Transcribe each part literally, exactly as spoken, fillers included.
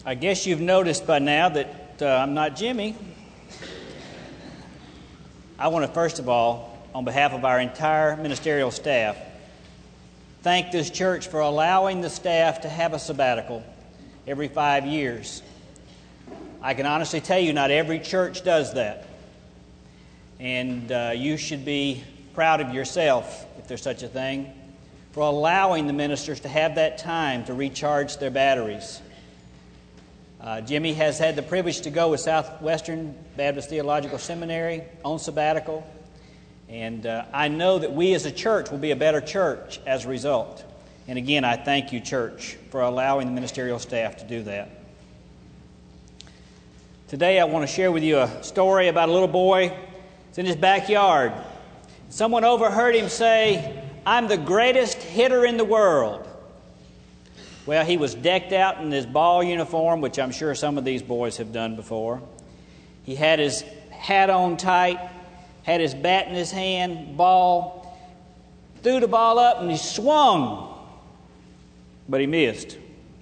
I guess you've noticed by now that uh, I'm not Jimmy. I want to first of all, on behalf of our entire ministerial staff, thank this church for allowing the staff to have a sabbatical every five years. I can honestly tell you not every church does that. And uh, you should be proud of yourself, if there's such a thing, for allowing the ministers to have that time to recharge their batteries. Uh, Jimmy has had the privilege to go with Southwestern Baptist Theological Seminary on sabbatical, and uh, I know that we as a church will be a better church as a result. And again, I thank you, church, for allowing the ministerial staff to do that. Today I want to share with you a story about a little boy. It's in his backyard. Someone overheard him say, "I'm the greatest hitter in the world." Well, he was decked out in his ball uniform, which I'm sure some of these boys have done before. He had his hat on tight, had his bat in his hand, ball, threw the ball up, and he swung. But he missed.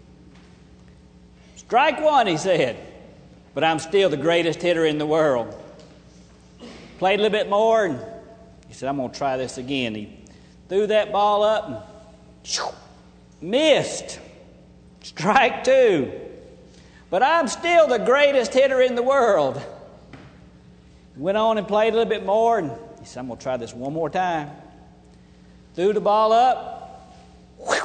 "Strike one," he said, "but I'm still the greatest hitter in the world." Played a little bit more, and he said, "I'm going to try this again." He threw that ball up and shoo, missed. Strike two. "But I'm still the greatest hitter in the world." Went on and played a little bit more, and he said, "I'm going to try this one more time." Threw the ball up. Whew.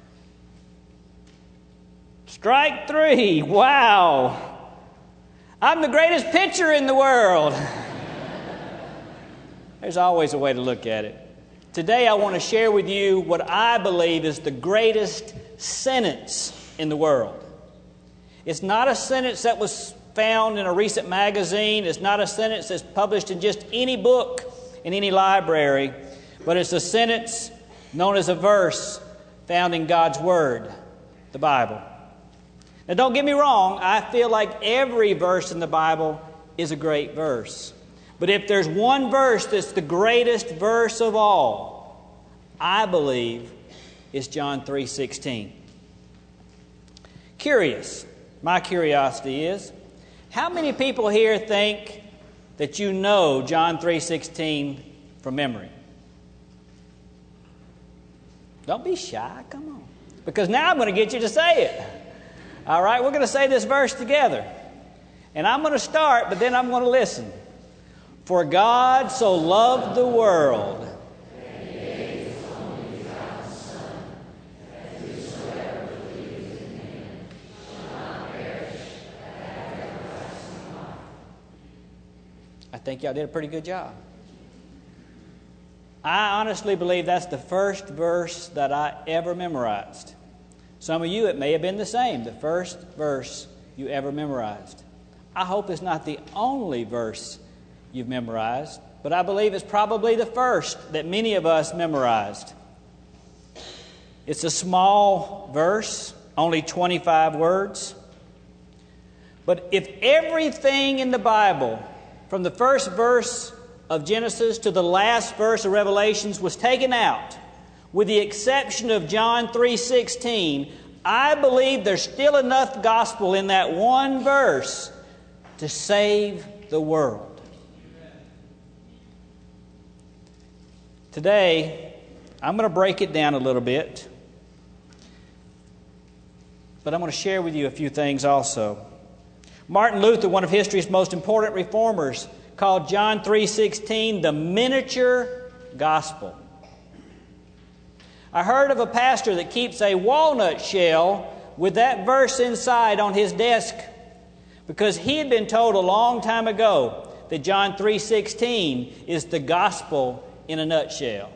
Strike three. Wow. I'm the greatest pitcher in the world. There's always a way to look at it. Today I want to share with you what I believe is the greatest sentence in the world. It's not a sentence that was found in a recent magazine. It's not a sentence that's published in just any book in any library, but it's a sentence known as a verse found in God's Word, the Bible. Now don't get me wrong, I feel like every verse in the Bible is a great verse. But if there's one verse that's the greatest verse of all, I believe it's John three sixteen. Curious, my curiosity is, how many people here think that you know John three sixteen from memory? Don't be shy, come on. Because now I'm going to get you to say it. All right, we're going to say this verse together. And I'm going to start, but then I'm going to listen. "For God so loved the world." I think y'all did a pretty good job. I honestly believe that's the first verse that I ever memorized. Some of you, it may have been the same, the first verse you ever memorized. I hope it's not the only verse you've memorized, but I believe it's probably the first that many of us memorized. It's a small verse, only twenty-five words. But if everything in the Bible, from the first verse of Genesis to the last verse of Revelations, was taken out, with the exception of John three sixteen, I believe there's still enough gospel in that one verse to save the world. Today, I'm going to break it down a little bit, but I'm going to share with you a few things also. Martin Luther, one of history's most important reformers, called John three sixteen the miniature gospel. I heard of a pastor that keeps a walnut shell with that verse inside on his desk because he had been told a long time ago that John three sixteen is the gospel in a nutshell.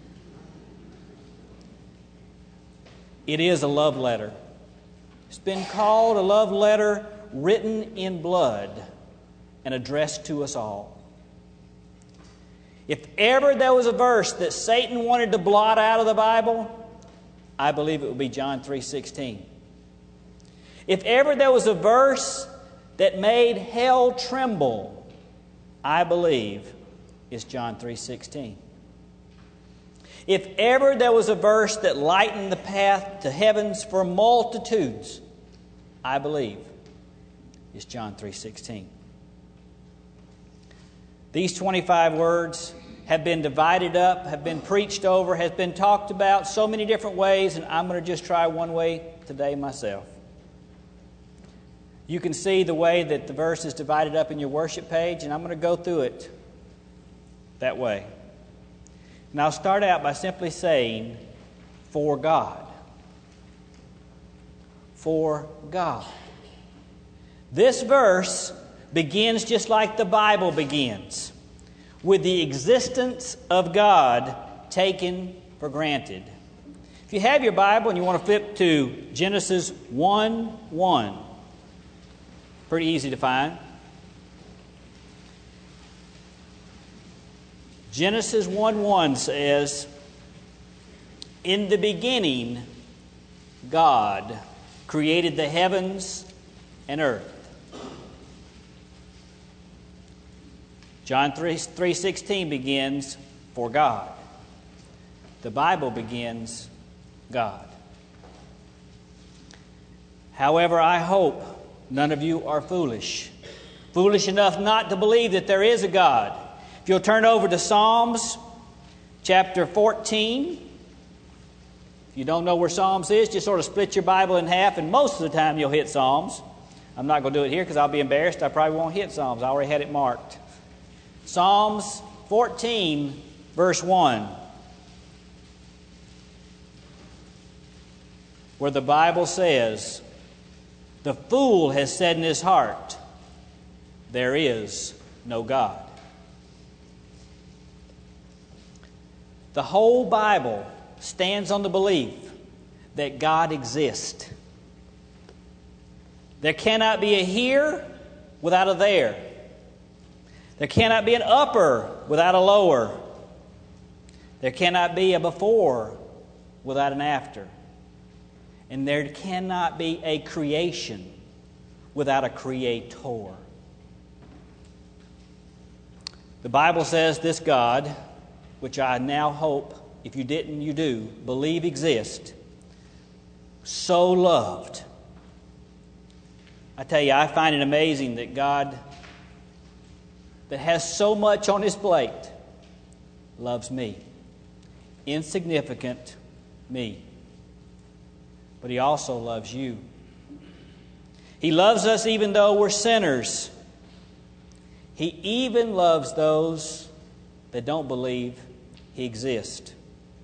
It is a love letter. It's been called a love letter written in blood and addressed to us all. If ever there was a verse that Satan wanted to blot out of the Bible, I believe it would be John three sixteen. If ever there was a verse that made hell tremble, I believe it's John three sixteen. If ever there was a verse that lightened the path to heavens for multitudes, I believe, is John three sixteen. These twenty-five words have been divided up, have been preached over, has been talked about so many different ways, and I'm going to just try one way today myself. You can see the way that the verse is divided up in your worship page, and I'm going to go through it that way. And I'll start out by simply saying, for God. For God. This verse begins just like the Bible begins, with the existence of God taken for granted. If you have your Bible and you want to flip to Genesis one one, pretty easy to find. Genesis one one says, "In the beginning, God created the heavens and earth." John three sixteen begins, "For God." The Bible begins, God. However, I hope none of you are foolish. Foolish enough not to believe that there is a God. If you'll turn over to Psalms chapter fourteen. If you don't know where Psalms is, just sort of split your Bible in half, and most of the time you'll hit Psalms. I'm not going to do it here because I'll be embarrassed. I probably won't hit Psalms. I already had it marked. Psalms fourteen, verse one, where the Bible says, "The fool has said in his heart, there is no God." The whole Bible stands on the belief that God exists. There cannot be a here without a there. There cannot be an upper without a lower. There cannot be a before without an after. And there cannot be a creation without a creator. The Bible says this God, which I now hope, if you didn't, you do, believe exists, so loved. I tell you, I find it amazing that God, that has so much on His plate, loves me. Insignificant me. But He also loves you. He loves us even though we're sinners. He even loves those that don't believe He exists.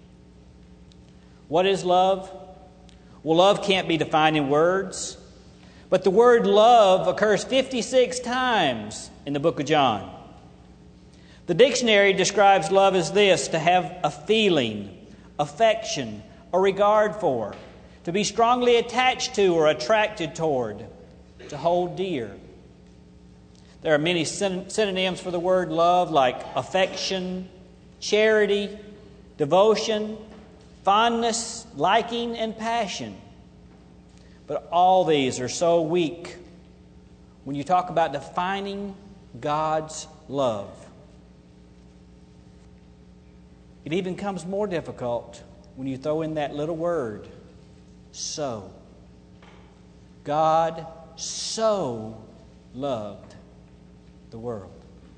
What is love? Well, love can't be defined in words. But the word love occurs fifty-six times in the book of John. The dictionary describes love as this: to have a feeling, affection, or regard for, to be strongly attached to or attracted toward, to hold dear. There are many syn- synonyms for the word love, like affection, charity, devotion, fondness, liking, and passion. But all these are so weak when you talk about defining God's love. It even becomes more difficult when you throw in that little word, so. God so loved the world.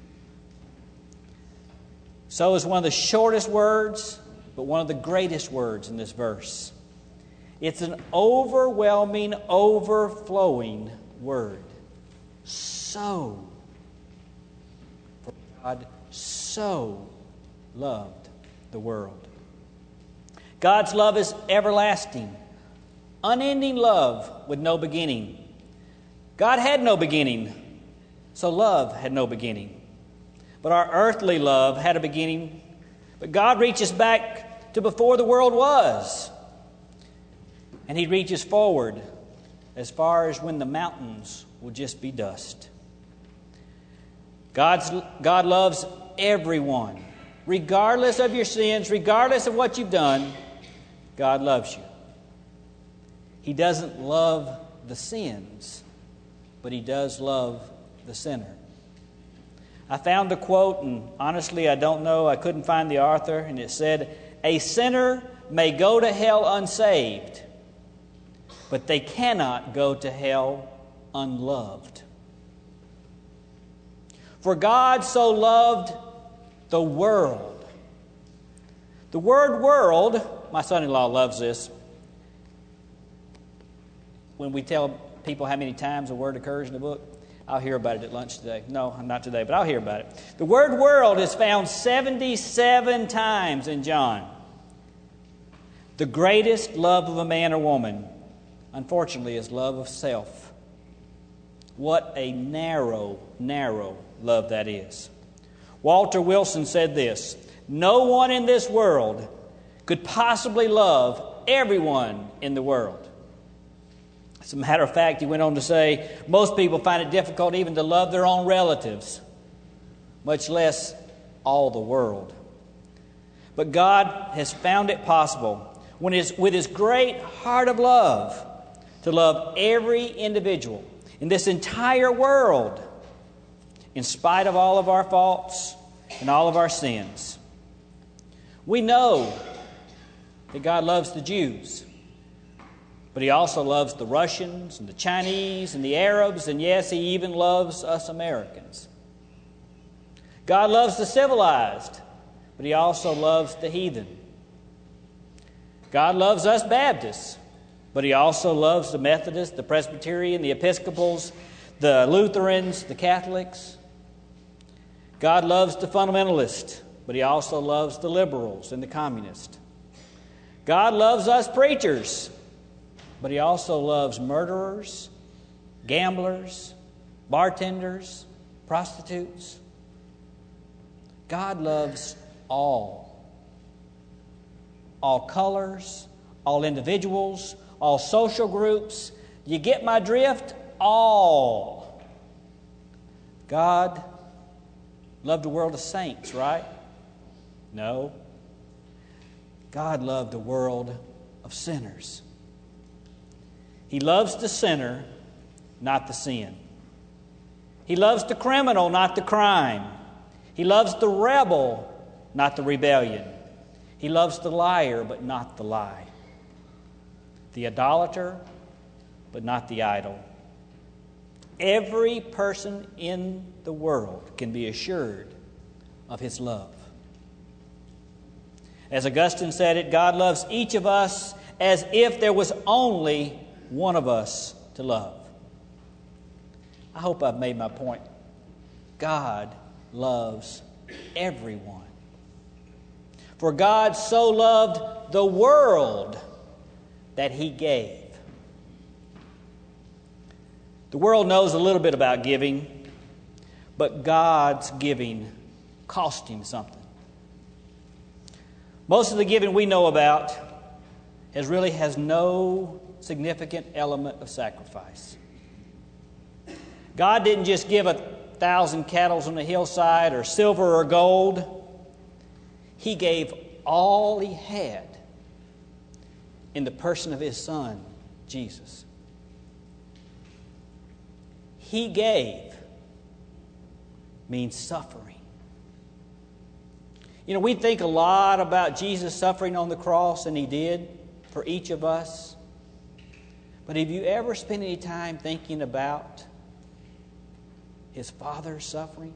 So is one of the shortest words, but one of the greatest words in this verse. It's an overwhelming, overflowing word. So. For God so loved the world. God's love is everlasting, unending love with no beginning. God had no beginning, so love had no beginning. But our earthly love had a beginning, but God reaches back to before the world was. And He reaches forward as far as when the mountains will just be dust. God's, God loves everyone. Regardless of your sins, regardless of what you've done, God loves you. He doesn't love the sins, but He does love the sinner. I found a quote, and honestly, I don't know. I couldn't find the author, and it said, "A sinner may go to hell unsaved, but they cannot go to hell unloved. For God so loved the world. The word world, my son-in-law loves this. When we tell people how many times a word occurs in the book, I'll hear about it at lunch today. No, not today, but I'll hear about it. The word world is found seventy-seven times in John. The greatest love of a man or woman, unfortunately, is love of self. What a narrow, narrow love that is. Walter Wilson said this: no one in this world could possibly love everyone in the world. As a matter of fact, he went on to say, most people find it difficult even to love their own relatives, much less all the world. But God has found it possible, when his, with His great heart of love, to love every individual in this entire world, in spite of all of our faults and all of our sins. We know that God loves the Jews, but He also loves the Russians and the Chinese and the Arabs, and yes, He even loves us Americans. God loves the civilized, but He also loves the heathen. God loves us Baptists, but He also loves the Methodists, the Presbyterian, the Episcopals, the Lutherans, the Catholics. God loves the fundamentalists, but He also loves the liberals and the communists. God loves us preachers, but He also loves murderers, gamblers, bartenders, prostitutes. God loves all. All colors, all individuals, all social groups. You get my drift? All. God loved a world of saints, right? No. God loved a world of sinners. He loves the sinner, not the sin. He loves the criminal, not the crime. He loves the rebel, not the rebellion. He loves the liar, but not the lie. The idolater, but not the idol. Every person in the world can be assured of His love. As Augustine said it, God loves each of us as if there was only one of us to love. I hope I've made my point. God loves everyone. For God so loved the world that He gave. The world knows a little bit about giving, but God's giving cost Him something. Most of the giving we know about has really has no significant element of sacrifice. God didn't just give a thousand cattle on the hillside or silver or gold. He gave all He had in the person of His Son, Jesus. He gave means suffering. You know, we think a lot about Jesus suffering on the cross, and He did for each of us. But have you ever spent any time thinking about His Father's suffering?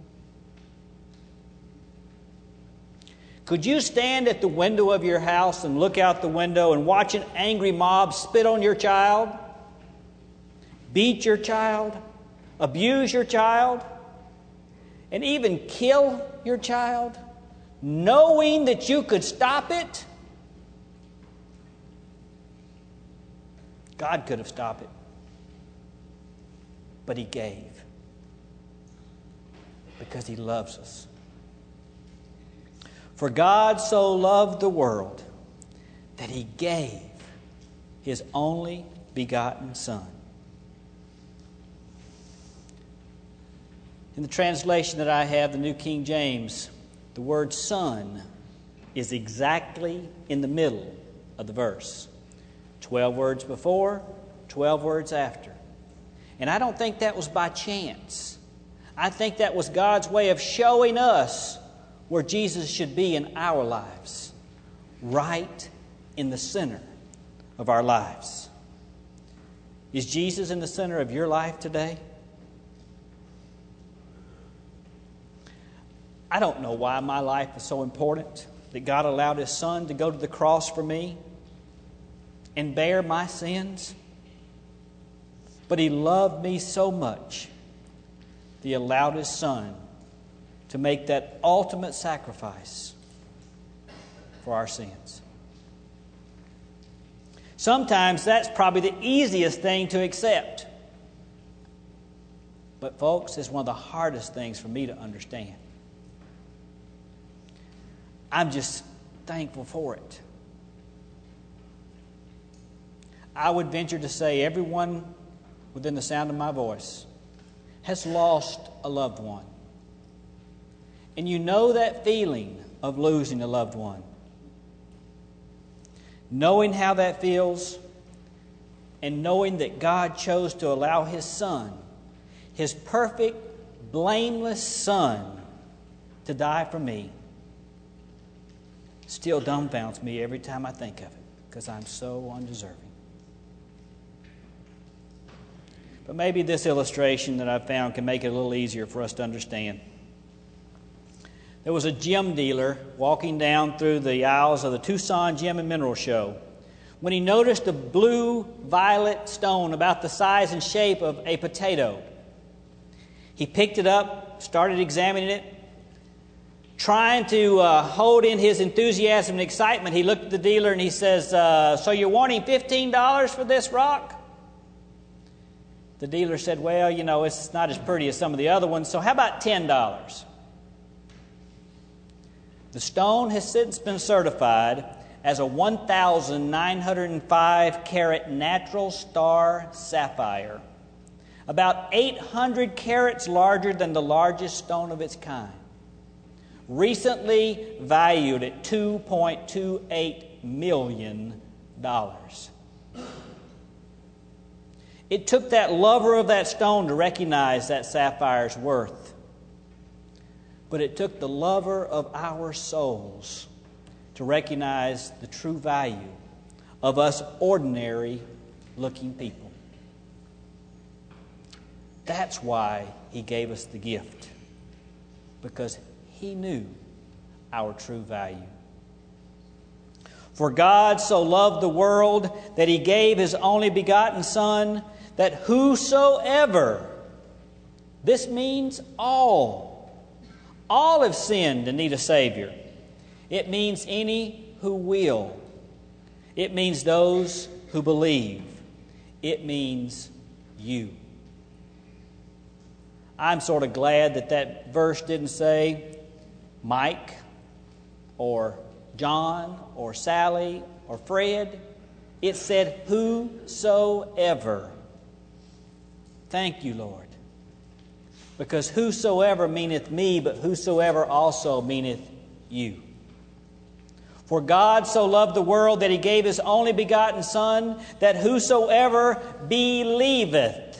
Could you stand at the window of your house and look out the window and watch an angry mob spit on your child, beat your child, abuse your child, and even kill your child, knowing that you could stop it? God could have stopped it, but He gave because He loves us. For God so loved the world that He gave His only begotten Son. In the translation that I have, the New King James, the word son is exactly in the middle of the verse. Twelve words before, twelve words after. And I don't think that was by chance. I think that was God's way of showing us where Jesus should be in our lives, right in the center of our lives. Is Jesus in the center of your life today? I don't know why my life is so important, that God allowed His Son to go to the cross for me and bear my sins. But He loved me so much that He allowed His Son to make that ultimate sacrifice for our sins. Sometimes that's probably the easiest thing to accept. But folks, it's one of the hardest things for me to understand. I'm just thankful for it. I would venture to say everyone within the sound of my voice has lost a loved one. And you know that feeling of losing a loved one. Knowing how that feels, and knowing that God chose to allow His Son, His perfect, blameless Son, to die for me, still dumbfounds me every time I think of it, because I'm so undeserving. But maybe this illustration that I've found can make it a little easier for us to understand. There was a gem dealer walking down through the aisles of the Tucson Gem and Mineral Show when he noticed a blue-violet stone about the size and shape of a potato. He picked it up, started examining it. Trying to uh, hold in his enthusiasm and excitement, he looked at the dealer and he says, uh, so you're wanting fifteen dollars for this rock? The dealer said, well, you know, it's not as pretty as some of the other ones, so how about ten dollars? The stone has since been certified as a one thousand nine hundred five carat natural star sapphire, about eight hundred carats larger than the largest stone of its kind. Recently valued at two point two eight million dollars. It took that lover of that stone to recognize that sapphire's worth. But it took the lover of our souls to recognize the true value of us ordinary-looking people. That's why He gave us the gift, because He knew our true value. For God so loved the world that He gave His only begotten Son, that whosoever, this means all, all have sinned and need a Savior. It means any who will. It means those who believe. It means you. I'm sort of glad that that verse didn't say Mike or John or Sally or Fred. It said whosoever. Thank you, Lord. Because whosoever meaneth me, but whosoever also meaneth you. For God so loved the world that He gave His only begotten Son, that whosoever believeth.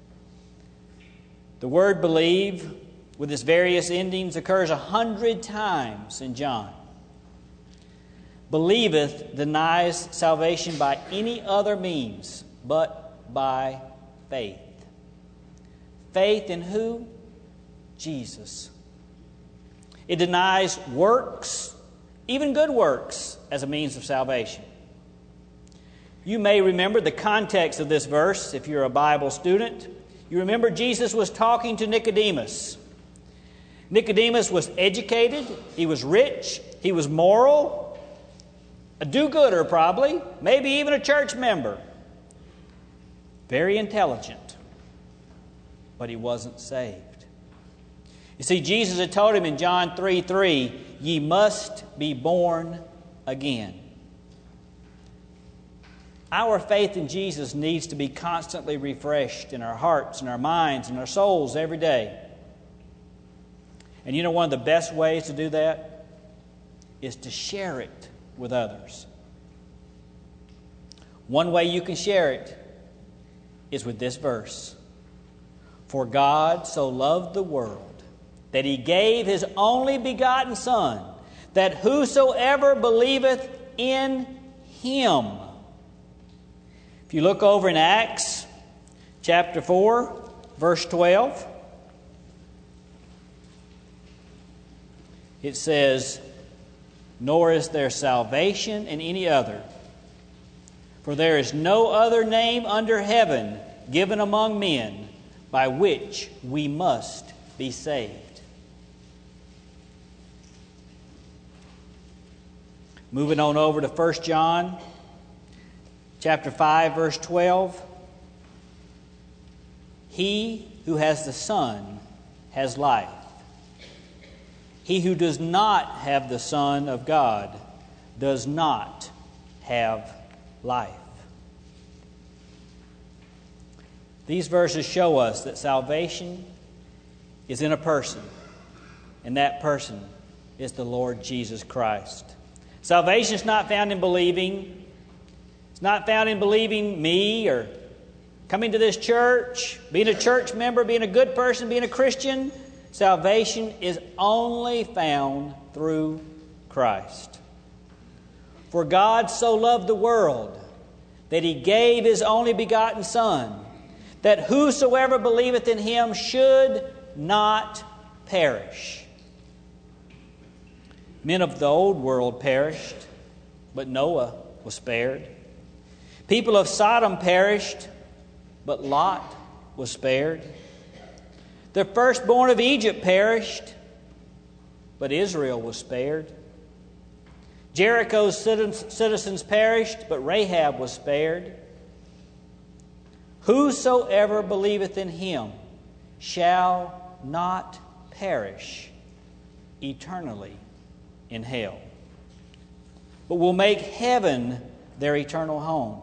The word believe, with its various endings, occurs a hundred times in John. Believeth denies salvation by any other means but by faith. Faith in who? Jesus. It denies works, even good works, as a means of salvation. You may remember the context of this verse if you're a Bible student. You remember Jesus was talking to Nicodemus. Nicodemus was educated, he was rich, he was moral, a do-gooder probably, maybe even a church member. Very intelligent, but he wasn't saved. You see, Jesus had told him in John three three, ye must be born again. Our faith in Jesus needs to be constantly refreshed in our hearts and our minds and our souls every day. And you know one of the best ways to do that is to share it with others. One way you can share it is with this verse. For God so loved the world that He gave His only begotten Son, that whosoever believeth in Him. If you look over in Acts chapter four, verse twelve. It says, "Nor is there salvation in any other, for there is no other name under heaven given among men by which we must be saved." Moving on over to First John chapter five, verse twelve. "He who has the Son has life. He who does not have the Son of God does not have life." These verses show us that salvation is in a person, and that person is the Lord Jesus Christ. Salvation is not found in believing. It's not found in believing me or coming to this church, being a church member, being a good person, being a Christian. Salvation is only found through Christ. "For God so loved the world that He gave His only begotten Son, that whosoever believeth in Him should not perish." Men of the old world perished, but Noah was spared. People of Sodom perished, but Lot was spared. The firstborn of Egypt perished, but Israel was spared. Jericho's citizens perished, but Rahab was spared. "Whosoever believeth in Him shall not perish eternally in hell, but will make heaven their eternal home."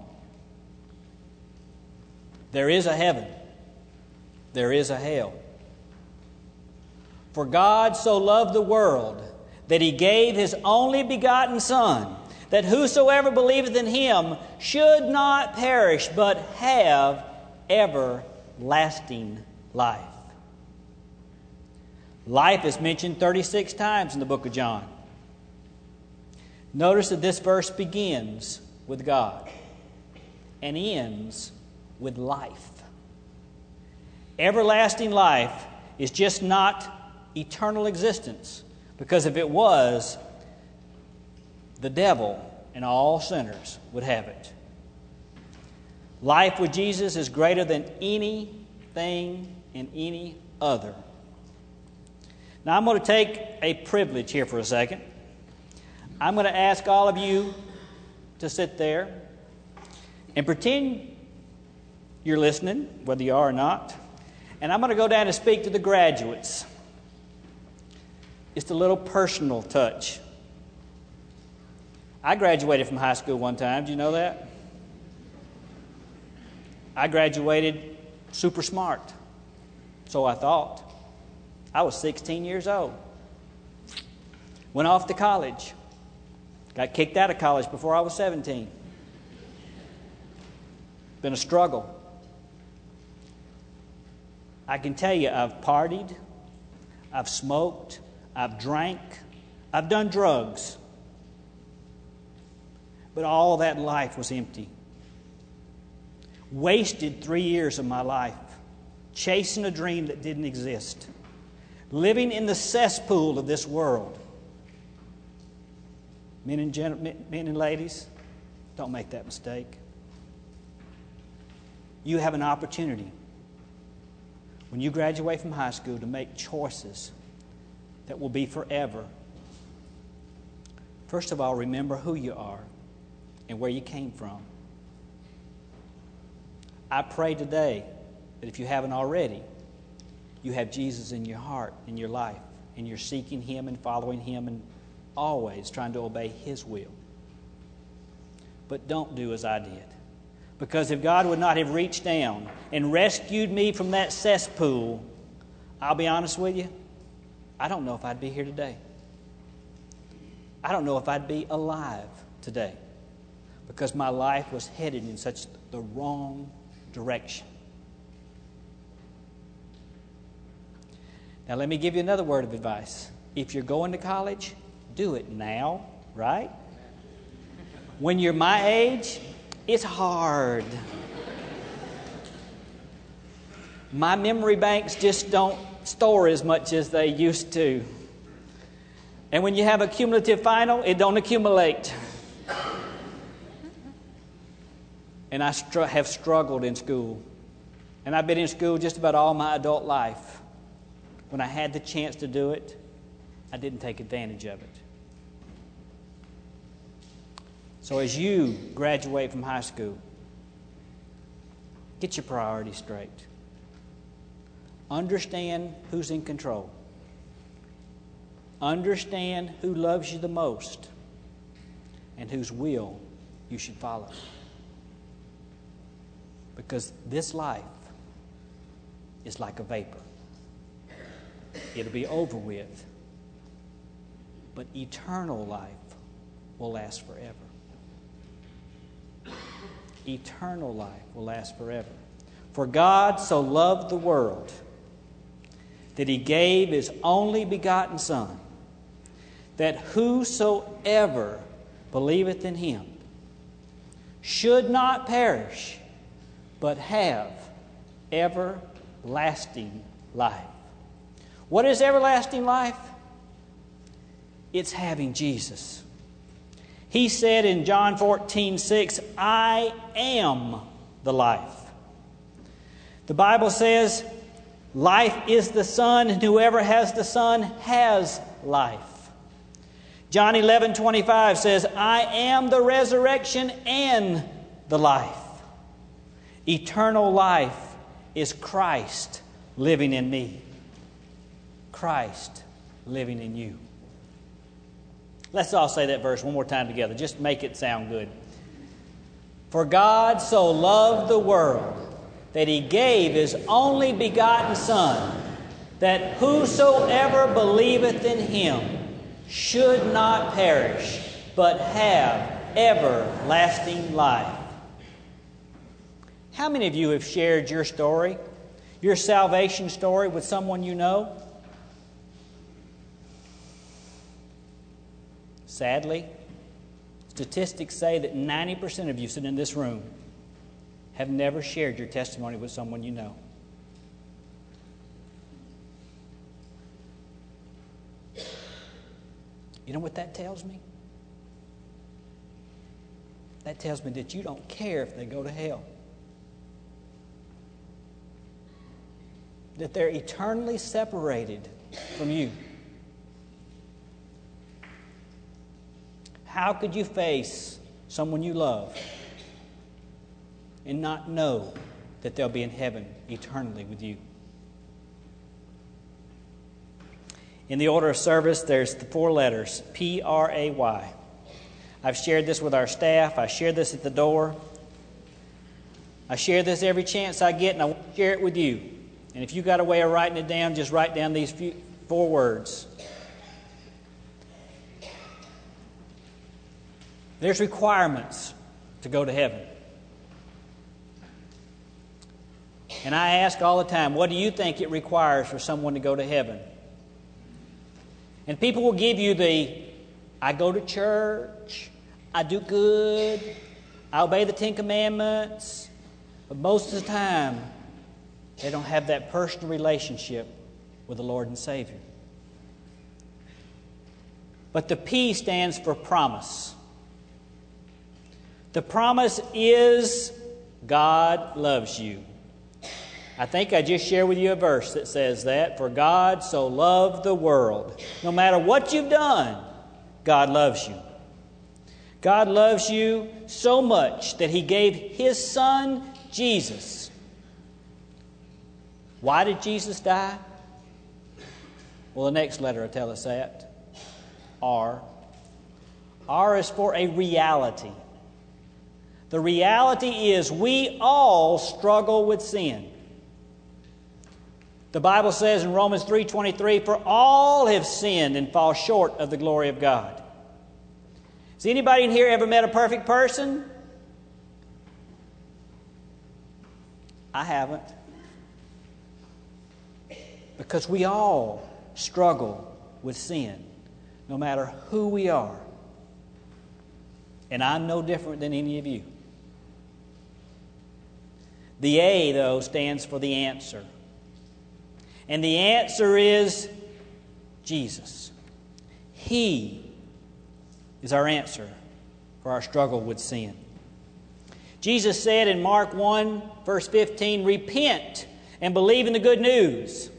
There is a heaven. There is a hell. "For God so loved the world that He gave His only begotten Son, that whosoever believeth in Him should not perish, but have everlasting life." Life is mentioned thirty-six times in the book of John. Notice that this verse begins with God and ends with life. Everlasting life is just not eternal existence, because if it was, the devil and all sinners would have it. Life with Jesus is greater than anything and any other. Now I'm going to take a privilege here for a second. I'm going to ask all of you to sit there and pretend you're listening, whether you are or not. And I'm going to go down and speak to the graduates. It's a little personal touch. I graduated from high school one time. Do you know that? I graduated super smart. So I thought. I was sixteen years old. Went off to college. Got kicked out of college before I was seventeen. Been a struggle. I can tell you I've partied, I've smoked, I've drank, I've done drugs. But all that life was empty. Wasted three years of my life chasing a dream that didn't exist. Living in the cesspool of this world. Men and, gen- men and ladies, don't make that mistake. You have an opportunity when you graduate from high school to make choices that will be forever. First of all, remember who you are and where you came from. I pray today that if you haven't already, you have Jesus in your heart, in your life, and you're seeking Him and following Him and always trying to obey His will. But don't do as I did. Because if God would not have reached down and rescued me from that cesspool, I'll be honest with you, I don't know if I'd be here today. I don't know if I'd be alive today, because my life was headed in such the wrong direction. Now let me give you another word of advice. If you're going to college, do it now, right? When you're my age, it's hard. My memory banks just don't store as much as they used to. And when you have a cumulative final, it don't accumulate. And I str- have struggled in school. And I've been in school just about all my adult life. When I had the chance to do it, I didn't take advantage of it. So as you graduate from high school, get your priorities straight. Understand who's in control. Understand who loves you the most and whose will you should follow. Because this life is like a vapor. It'll be over with. But eternal life will last forever. Eternal life will last forever. For God so loved the world that He gave His only begotten Son, that whosoever believeth in Him should not perish, but have everlasting life. What is everlasting life? It's having Jesus. He said in John fourteen six, I am the life. The Bible says, life is the Son, and whoever has the Son has life. John eleven twenty-five says, I am the resurrection and the life. Eternal life is Christ living in me. Christ living in you. Let's all say that verse one more time together. Just make it sound good. For God so loved the world that He gave His only begotten Son, that whosoever believeth in Him should not perish, but have everlasting life. How many of you have shared your story, your salvation story, with someone you know? Sadly, statistics say that ninety percent of you sitting in this room have never shared your testimony with someone you know. You know what that tells me? That tells me that you don't care if they go to hell. That they're eternally separated from you. How could you face someone you love and not know that they'll be in heaven eternally with you? In the order of service, there's the four letters, P R A Y. I've shared this with our staff. I share this at the door. I share this every chance I get, and I want to share it with you. And if you got a way of writing it down, just write down these few, four words. There's requirements to go to heaven. And I ask all the time, what do you think it requires for someone to go to heaven? And people will give you the, I go to church, I do good, I obey the Ten Commandments. But most of the time, they don't have that personal relationship with the Lord and Savior. But the P stands for promise. The promise is God loves you. I think I just shared with you a verse that says that. For God so loved the world. No matter what you've done, God loves you. God loves you so much that He gave His Son, Jesus. Why did Jesus die? Well, the next letter will tell us that. R. R is for a reality. The reality is we all struggle with sin. The Bible says in Romans three twenty-three, for all have sinned and fall short of the glory of God. Has anybody in here ever met a perfect person? I haven't. Because we all struggle with sin, no matter who we are. And I'm no different than any of you. The A, though, stands for the answer. And the answer is Jesus. He is our answer for our struggle with sin. Jesus said in Mark one, verse fifteen, repent and believe in the good news.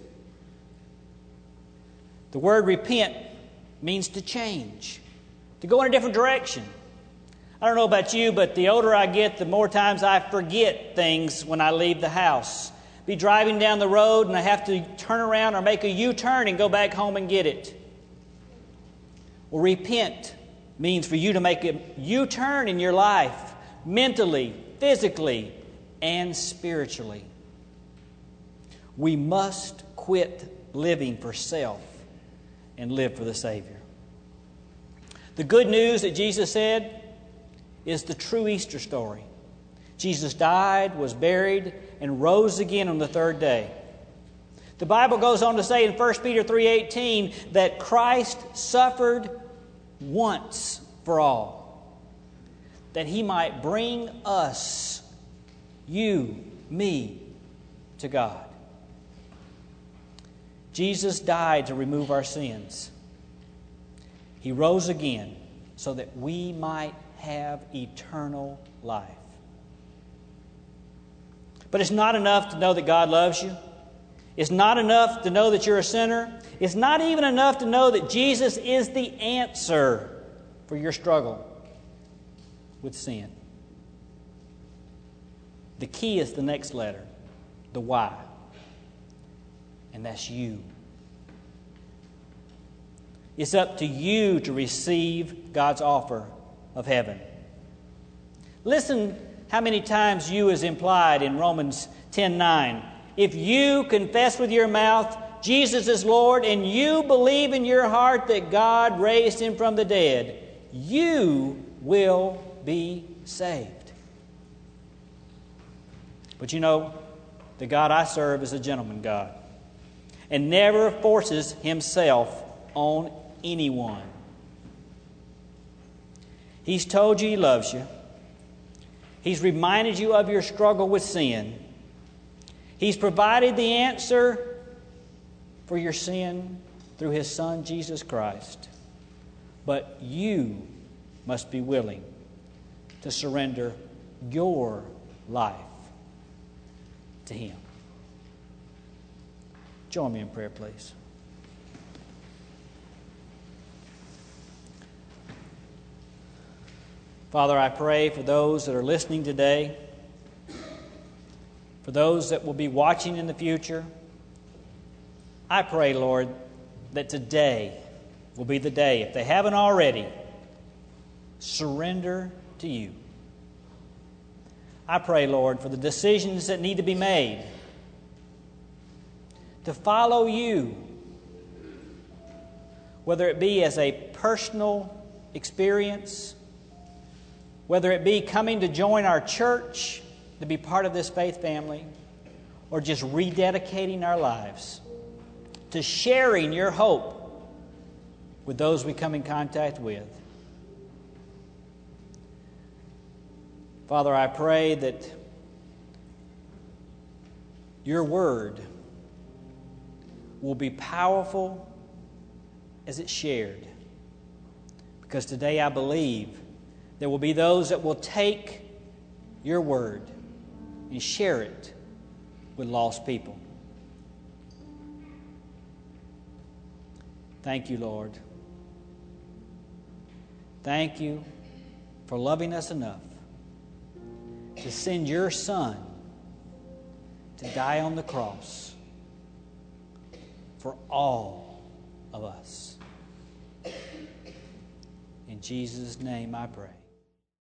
The word repent means to change, to go in a different direction. I don't know about you, but the older I get, the more times I forget things when I leave the house. Be driving down the road and I have to turn around or make a U-turn and go back home and get it. Well, repent means for you to make a U-turn in your life, mentally, physically, and spiritually. We must quit living for self and live for the Savior. The good news that Jesus said is the true Easter story. Jesus died, was buried, and rose again on the third day. The Bible goes on to say in First Peter three eighteen that Christ suffered once for all, that He might bring us, you, me, to God. Jesus died to remove our sins. He rose again so that we might have eternal life. But it's not enough to know that God loves you. It's not enough to know that you're a sinner. It's not even enough to know that Jesus is the answer for your struggle with sin. The key is the next letter, the Y. And that's you. It's up to you to receive God's offer of heaven. Listen how many times you is implied in Romans ten nine. If you confess with your mouth Jesus is Lord and you believe in your heart that God raised Him from the dead, you will be saved. But you know, the God I serve is a gentleman God and never forces Himself on anyone. He's told you He loves you. He's reminded you of your struggle with sin. He's provided the answer for your sin through His Son, Jesus Christ. But you must be willing to surrender your life to Him. Join me in prayer, please. Father, I pray for those that are listening today, for those that will be watching in the future. I pray, Lord, that today will be the day, if they haven't already, surrender to You. I pray, Lord, for the decisions that need to be made to follow You, whether it be as a personal experience, whether it be coming to join our church to be part of this faith family, or just rededicating our lives to sharing Your hope with those we come in contact with. Father, I pray that Your Word will be powerful as it's shared. Because today I believe there will be those that will take Your Word and share it with lost people. Thank You, Lord. Thank You for loving us enough to send Your Son to die on the cross for all of us. In Jesus' name I pray.